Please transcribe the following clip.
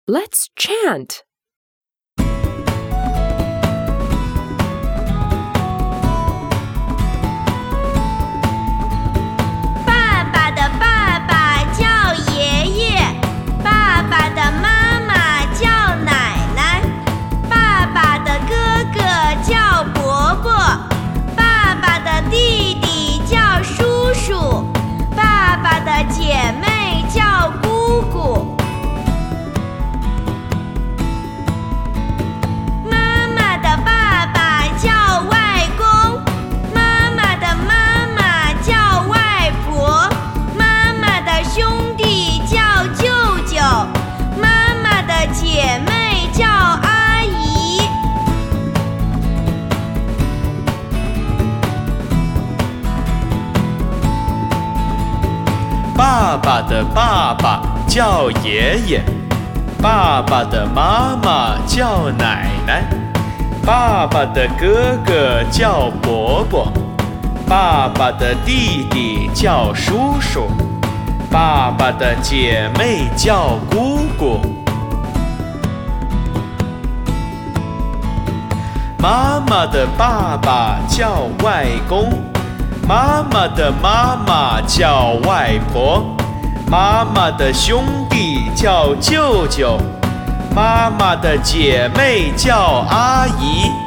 Let's chant. 爸爸的爸爸叫爷爷，爸爸的妈妈叫奶奶，爸爸的哥哥叫伯伯，爸爸的弟弟叫叔叔，爸爸的姐妹叫姑姑。妈妈的爸爸叫外公，妈妈的妈妈叫外婆，妈妈的兄弟叫舅舅，妈妈的姐妹叫阿姨。 爸爸的爸爸叫爷爷，爸爸的妈妈叫奶奶，爸爸的哥哥叫伯伯，爸爸的弟弟叫叔叔，爸爸的姐妹叫姑姑。妈妈的爸爸叫外公，妈妈的妈妈叫外婆，妈妈的兄弟叫舅舅，妈妈的姐妹叫阿姨。